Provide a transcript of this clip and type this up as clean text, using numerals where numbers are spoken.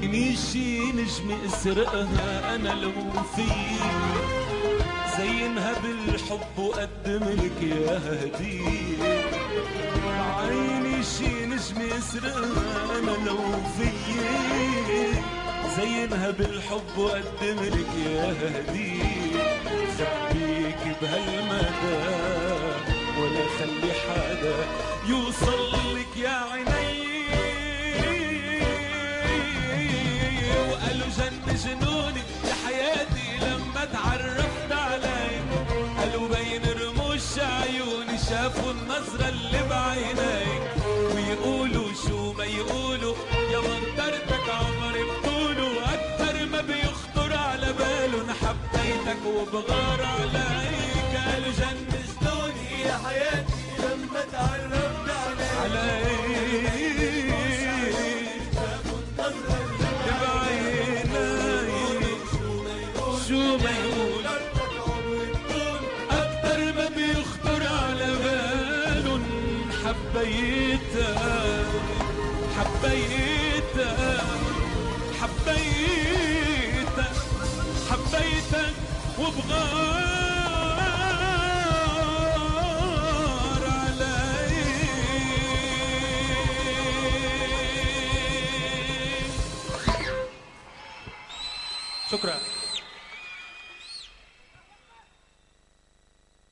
شي نجمي اسرقها انا لو في زينها بالحب وقدم لك يا هديه. عيني شي نجمي اسرقها انا لو في زينها بالحب وقدم لك يا هديه. خبيك بهالمدى ولا خلي حدا يوصل لك يا عيني. وقالوا جن جنوني يا حياتي لما تعرفت عليك. قالوا بين رموش عيوني شافوا النظرة اللي بعينيك. ويقولوا شو ما يقولوا يا منطرتك عمري بطوله. أكتر ما بيخطر على بالهم حبيتك وبغار عليك. قالوا جن جنوني يا حياتي لما تعرفت عليك. شو ما يقول أكتر ما بيخطر على بالهم حبيتك حبيتك حبيتك حبيتك وبغار عليك. شكرا.